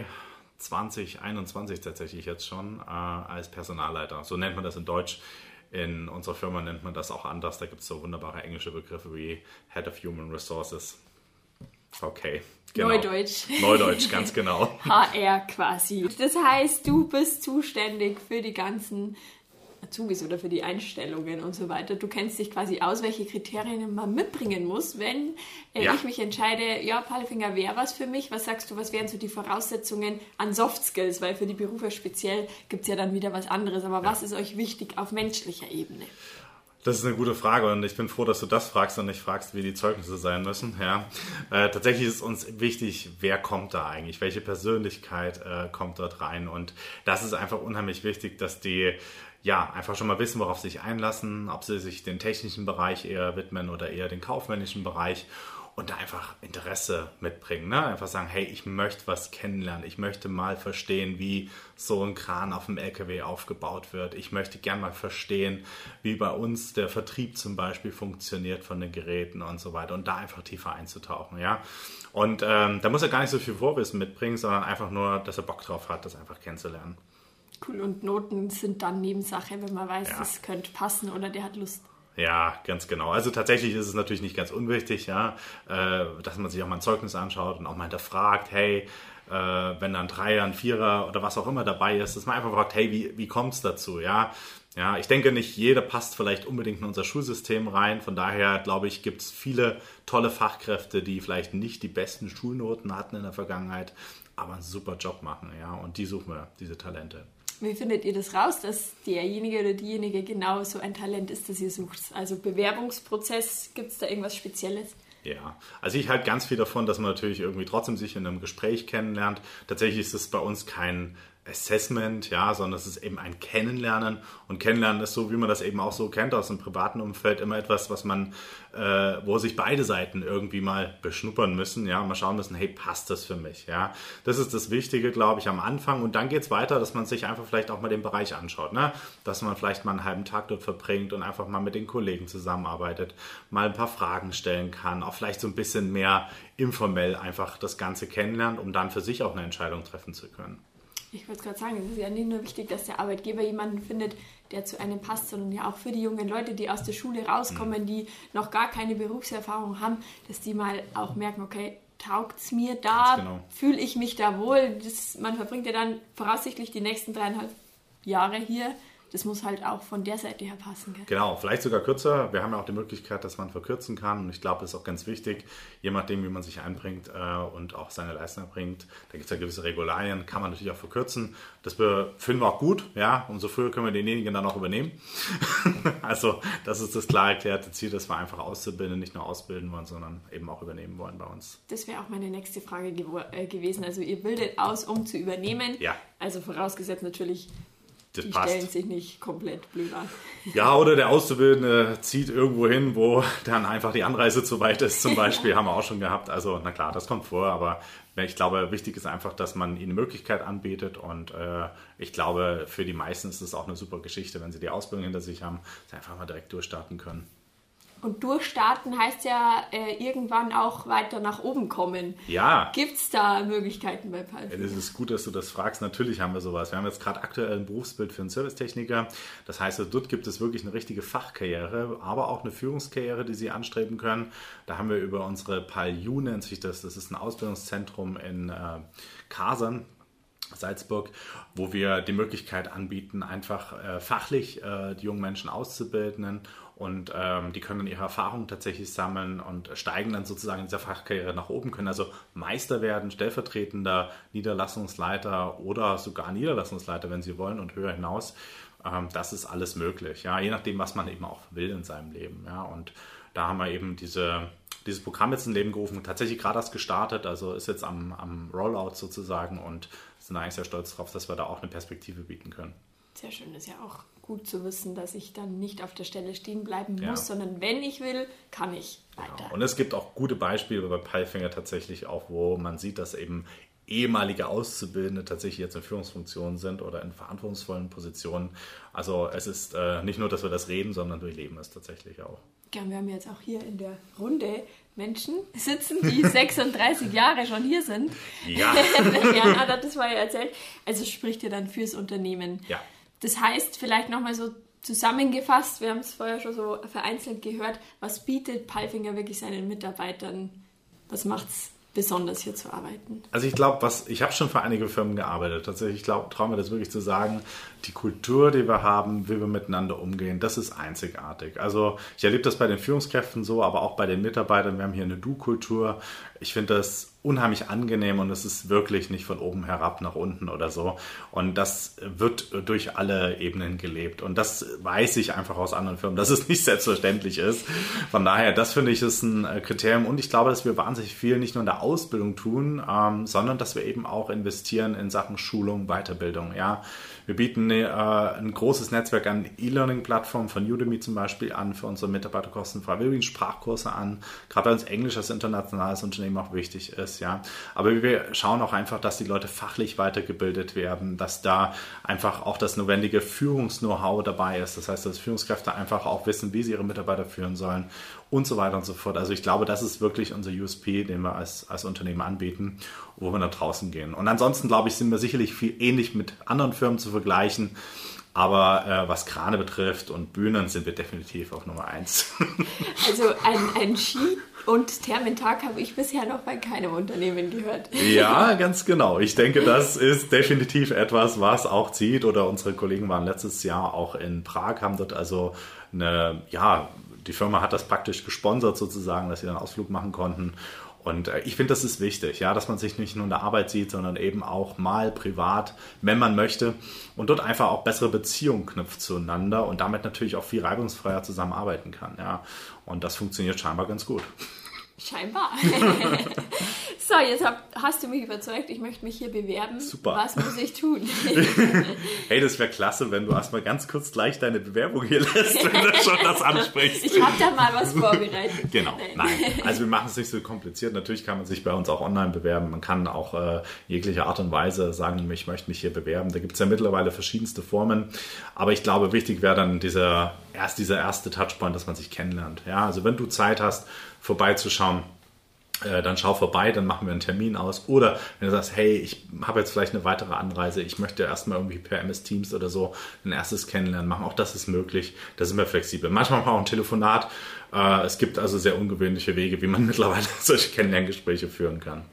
2021 tatsächlich jetzt schon als Personalleiter. So nennt man das in Deutsch. In unserer Firma nennt man das auch anders. Da gibt es so wunderbare englische Begriffe wie Head of Human Resources. Okay, genau. Neudeutsch, ganz genau. HR quasi. Das heißt, du bist zuständig für die ganzen Azubis oder für die Einstellungen und so weiter. Du kennst dich quasi aus, welche Kriterien man mitbringen muss, wenn ich mich entscheide, ja, Palfinger wäre was für mich. Was sagst du, was wären so die Voraussetzungen an Soft Skills? Weil für die Berufe speziell gibt es ja dann wieder was anderes. Aber was ist euch wichtig auf menschlicher Ebene? Das ist eine gute Frage und ich bin froh, dass du das fragst und nicht fragst, wie die Zeugnisse sein müssen. Ja. Tatsächlich ist uns wichtig, wer kommt da eigentlich, welche Persönlichkeit kommt dort rein, und das ist einfach unheimlich wichtig, dass die einfach schon mal wissen, worauf sie sich einlassen, ob sie sich den technischen Bereich eher widmen oder eher den kaufmännischen Bereich. Und da einfach Interesse mitbringen, ne? Einfach sagen, hey, ich möchte was kennenlernen, ich möchte mal verstehen, wie so ein Kran auf dem LKW aufgebaut wird. Ich möchte gerne mal verstehen, wie bei uns der Vertrieb zum Beispiel funktioniert von den Geräten und so weiter, und da einfach tiefer einzutauchen, ja. Und da muss er gar nicht so viel Vorwissen mitbringen, sondern einfach nur, dass er Bock drauf hat, das einfach kennenzulernen. Cool, und Noten sind dann Nebensache, wenn man weiß, das könnte passen oder der hat Lust. Ja, ganz genau. Also tatsächlich ist es natürlich nicht ganz unwichtig, dass man sich auch mal ein Zeugnis anschaut und auch mal hinterfragt, hey, wenn da ein Dreier, ein Vierer oder was auch immer dabei ist, dass man einfach fragt, hey, wie kommt es dazu, ja? Ja, ich denke, nicht jeder passt vielleicht unbedingt in unser Schulsystem rein. Von daher, glaube ich, gibt es viele tolle Fachkräfte, die vielleicht nicht die besten Schulnoten hatten in der Vergangenheit, aber einen super Job machen, ja? Und die suchen wir, diese Talente. Wie findet ihr das raus, dass derjenige oder diejenige genau so ein Talent ist, das ihr sucht? Also Bewerbungsprozess, gibt es da irgendwas Spezielles? Ja, also ich halte ganz viel davon, dass man natürlich irgendwie trotzdem sich in einem Gespräch kennenlernt. Tatsächlich ist es bei uns kein Assessment, sondern es ist eben ein Kennenlernen. Und Kennenlernen ist so, wie man das eben auch so kennt aus dem privaten Umfeld, immer etwas, was man, wo sich beide Seiten irgendwie mal beschnuppern müssen, mal schauen müssen, hey, passt das für mich, Das ist das Wichtige, glaube ich, am Anfang. Und dann geht es weiter, dass man sich einfach vielleicht auch mal den Bereich anschaut, dass man vielleicht mal einen halben Tag dort verbringt und einfach mal mit den Kollegen zusammenarbeitet, mal ein paar Fragen stellen kann, auch vielleicht so ein bisschen mehr informell einfach das Ganze kennenlernt, um dann für sich auch eine Entscheidung treffen zu können. Ich wollte gerade sagen, es ist ja nicht nur wichtig, dass der Arbeitgeber jemanden findet, der zu einem passt, sondern ja auch für die jungen Leute, die aus der Schule rauskommen, die noch gar keine Berufserfahrung haben, dass die mal auch merken, okay, taugt es mir da, fühle ich mich da wohl. Man verbringt ja dann voraussichtlich die nächsten 3,5 Jahre hier das muss halt auch von der Seite her passen. Gell? Genau, vielleicht sogar kürzer. Wir haben ja auch die Möglichkeit, dass man verkürzen kann. Und ich glaube, das ist auch ganz wichtig, je nachdem, wie man sich einbringt und auch seine Leistung erbringt. Da gibt es ja gewisse Regularien, kann man natürlich auch verkürzen. Das finden wir auch gut. Ja, umso früher können wir denjenigen dann auch übernehmen. Also das ist das klar erklärte Ziel, dass wir einfach Auszubildende nicht nur ausbilden wollen, sondern eben auch übernehmen wollen bei uns. Das wäre auch meine nächste Frage gewesen. Also ihr bildet aus, um zu übernehmen. Ja. Also vorausgesetzt natürlich, die passt. stellen sich nicht komplett blöd an. Ja, oder der Auszubildende zieht irgendwo hin, wo dann einfach die Anreise zu weit ist, zum Beispiel, haben wir auch schon gehabt. Also, na klar, das kommt vor, aber ich glaube, wichtig ist einfach, dass man ihnen eine Möglichkeit anbietet und ich glaube, für die meisten ist es auch eine super Geschichte, wenn sie die Ausbildung hinter sich haben, dass sie einfach mal direkt durchstarten können. Und durchstarten heißt ja irgendwann auch weiter nach oben kommen. Ja. Gibt es da Möglichkeiten bei Palfinger? Es ist gut, dass du das fragst. Natürlich haben wir sowas. Wir haben jetzt gerade aktuell ein Berufsbild für einen Servicetechniker. Das heißt, dort gibt es wirklich eine richtige Fachkarriere, aber auch eine Führungskarriere, die sie anstreben können. Da haben wir über unsere PAL-U, nennt sich das. Das ist ein Ausbildungszentrum in Kasern, Salzburg, wo wir die Möglichkeit anbieten, einfach fachlich die jungen Menschen auszubilden und die können dann ihre Erfahrungen tatsächlich sammeln und steigen dann sozusagen in dieser Fachkarriere nach oben, können also Meister werden, stellvertretender Niederlassungsleiter oder sogar Niederlassungsleiter, wenn sie wollen, und höher hinaus. Das ist alles möglich, ja, je nachdem, was man eben auch will in seinem Leben. Ja, und da haben wir eben dieses Programm jetzt ins Leben gerufen, tatsächlich gerade erst gestartet, also ist jetzt am Rollout sozusagen und sind eigentlich sehr stolz darauf, dass wir da auch eine Perspektive bieten können. Sehr schön, ist ja auch gut zu wissen, dass ich dann nicht auf der Stelle stehen bleiben muss, sondern wenn ich will, kann ich weiter. Genau. Und es gibt auch gute Beispiele bei Palfinger tatsächlich auch, wo man sieht, dass eben ehemalige Auszubildende tatsächlich jetzt in Führungsfunktionen sind oder in verantwortungsvollen Positionen. Also es ist nicht nur, dass wir das reden, sondern wir leben es tatsächlich auch. Ja, wir haben jetzt auch hier in der Runde Menschen sitzen, die 36 Jahre schon hier sind. Ja. Jan hat das vorher erzählt. Also spricht ihr dann fürs Unternehmen. Ja. Das heißt, vielleicht nochmal so zusammengefasst, wir haben es vorher schon so vereinzelt gehört, was bietet Palfinger wirklich seinen Mitarbeitern? Was macht es besonders hier zu arbeiten? Also ich glaube, ich habe schon für einige Firmen gearbeitet. Tatsächlich traue mir das wirklich zu sagen, die Kultur, die wir haben, wie wir miteinander umgehen, das ist einzigartig. Also ich erlebe das bei den Führungskräften so, aber auch bei den Mitarbeitern. Wir haben hier eine Du-Kultur. Ich finde das unheimlich angenehm und es ist wirklich nicht von oben herab nach unten oder so. Und das wird durch alle Ebenen gelebt. Und das weiß ich einfach aus anderen Firmen, dass es nicht selbstverständlich ist. Von daher, das finde ich ist ein Kriterium. Und ich glaube, dass wir wahnsinnig viel nicht nur in der Ausbildung tun, sondern dass wir eben auch investieren in Sachen Schulung, Weiterbildung. Ja, wir bieten ein großes Netzwerk an E-Learning-Plattformen von Udemy zum Beispiel an für unsere Mitarbeiter, kostenfrei. Wir bieten Sprachkurse an, gerade weil uns Englisch als internationales Unternehmen auch wichtig ist. Ja, aber wir schauen auch einfach, dass die Leute fachlich weitergebildet werden, dass da einfach auch das notwendige Führungs-Know-how dabei ist. Das heißt, dass Führungskräfte einfach auch wissen, wie sie ihre Mitarbeiter führen sollen und so weiter und so fort. Also ich glaube, das ist wirklich unser USP, den wir als Unternehmen anbieten, wo wir nach draußen gehen. Und ansonsten, glaube ich, sind wir sicherlich viel ähnlich mit anderen Firmen zu vergleichen. Aber was Krane betrifft und Bühnen sind wir definitiv auf Nummer 1. Also ein Ski- und Thermentag habe ich bisher noch bei keinem Unternehmen gehört. Ja, ganz genau. Ich denke, das ist definitiv etwas, was auch zieht. Oder unsere Kollegen waren letztes Jahr auch in Prag, haben dort also die Firma hat das praktisch gesponsert sozusagen, dass sie einen Ausflug machen konnten. Und ich finde, das ist wichtig, ja, dass man sich nicht nur in der Arbeit sieht, sondern eben auch mal privat, wenn man möchte, und dort einfach auch bessere Beziehungen knüpft zueinander und damit natürlich auch viel reibungsfreier zusammenarbeiten kann. Ja. Und das funktioniert scheinbar ganz gut. Scheinbar. So, jetzt hast du mich überzeugt, ich möchte mich hier bewerben. Super. Was muss ich tun? Hey, das wäre klasse, wenn du erstmal ganz kurz gleich deine Bewerbung hier lässt, wenn du schon das ansprichst. Ich habe da mal was vorbereitet. Genau, nein. Also wir machen es nicht so kompliziert. Natürlich kann man sich bei uns auch online bewerben. Man kann auch jegliche Art und Weise sagen, ich möchte mich hier bewerben. Da gibt es ja mittlerweile verschiedenste Formen. Aber ich glaube, wichtig wäre dann dieser erste Touchpoint, dass man sich kennenlernt. Ja, also wenn du Zeit hast, vorbeizuschauen, dann schau vorbei, dann machen wir einen Termin aus. Oder wenn du sagst, hey, ich habe jetzt vielleicht eine weitere Anreise, ich möchte erstmal irgendwie per MS Teams oder so ein erstes Kennenlernen machen. Auch das ist möglich, da sind wir flexibel. Manchmal machen wir auch ein Telefonat. Es gibt also sehr ungewöhnliche Wege, wie man mittlerweile solche Kennenlerngespräche führen kann.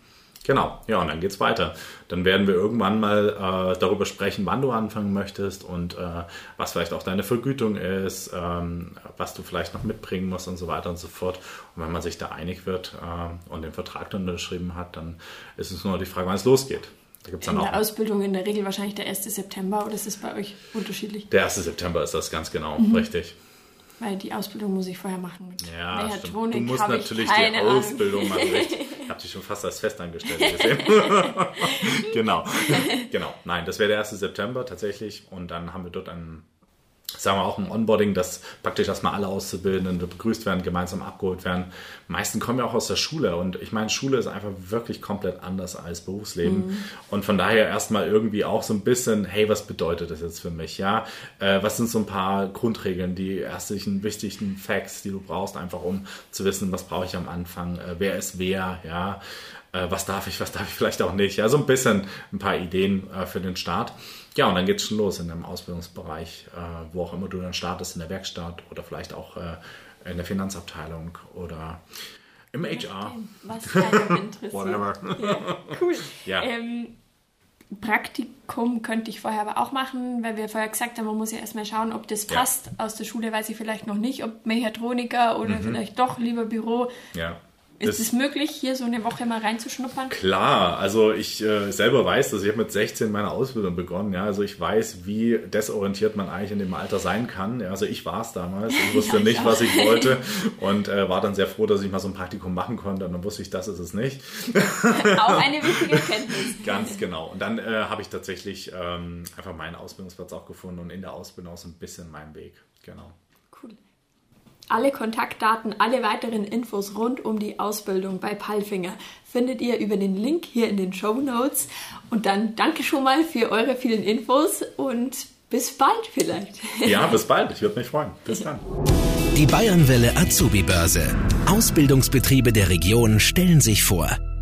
Genau, ja, und dann geht's weiter. Dann werden wir irgendwann mal darüber sprechen, wann du anfangen möchtest und was vielleicht auch deine Vergütung ist, was du vielleicht noch mitbringen musst und so weiter und so fort. Und wenn man sich da einig wird und den Vertrag dann unterschrieben hat, dann ist es nur die Frage, wann es losgeht. Da gibt's dann in der Ausbildung in der Regel wahrscheinlich der 1. September oder ist es bei euch unterschiedlich? Der 1. September ist das ganz genau, richtig. Weil die Ausbildung muss ich vorher machen. Mit ja, Mechatronik. Du musst natürlich die Ausbildung machen. Ich habe dich schon fast als Festangestellte gesehen. Genau. Nein, das wäre der 1. September tatsächlich. Und dann haben wir dort auch ein Onboarding, dass praktisch erstmal alle Auszubildenden begrüßt werden, gemeinsam abgeholt werden. Die meisten kommen ja auch aus der Schule und ich meine, Schule ist einfach wirklich komplett anders als Berufsleben und von daher erstmal irgendwie auch so ein bisschen, hey, was bedeutet das jetzt für mich, ja? Was sind so ein paar Grundregeln, die ersten wichtigen Facts, die du brauchst, einfach um zu wissen, was brauche ich am Anfang, wer ist wer, ja? Was darf ich vielleicht auch nicht, ja? So ein bisschen ein paar Ideen für den Start. Ja, und dann geht's schon los in dem Ausbildungsbereich, wo auch immer du dann startest, in der Werkstatt oder vielleicht auch in der Finanzabteilung oder im HR. Was einem interessiert. Whatever. Ja, cool. Ja. Praktikum könnte ich vorher aber auch machen, weil wir vorher gesagt haben, man muss ja erstmal schauen, ob das passt. Aus der Schule weiß ich vielleicht noch nicht, ob Mechatroniker oder vielleicht doch lieber Büro. Ja. Ist es möglich, hier so eine Woche mal reinzuschnuppern? Klar, also ich selber weiß das. Ich habe mit 16 meine Ausbildung begonnen. Ja, also ich weiß, wie desorientiert man eigentlich in dem Alter sein kann. Ja, also ich war es damals. Ich wusste nicht, was ich wollte und war dann sehr froh, dass ich mal so ein Praktikum machen konnte. Und dann wusste ich, das ist es nicht. Auch eine wichtige Erkenntnis. Ganz genau. Und dann habe ich tatsächlich einfach meinen Ausbildungsplatz auch gefunden und in der Ausbildung auch so ein bisschen meinen Weg. Genau. Cool. Alle Kontaktdaten, alle weiteren Infos rund um die Ausbildung bei Palfinger findet ihr über den Link hier in den Shownotes. Und dann danke schon mal für eure vielen Infos und bis bald vielleicht. Ja, bis bald. Ich würde mich freuen. Bis dann. Die Bayernwelle Azubi-Börse. Ausbildungsbetriebe der Region stellen sich vor.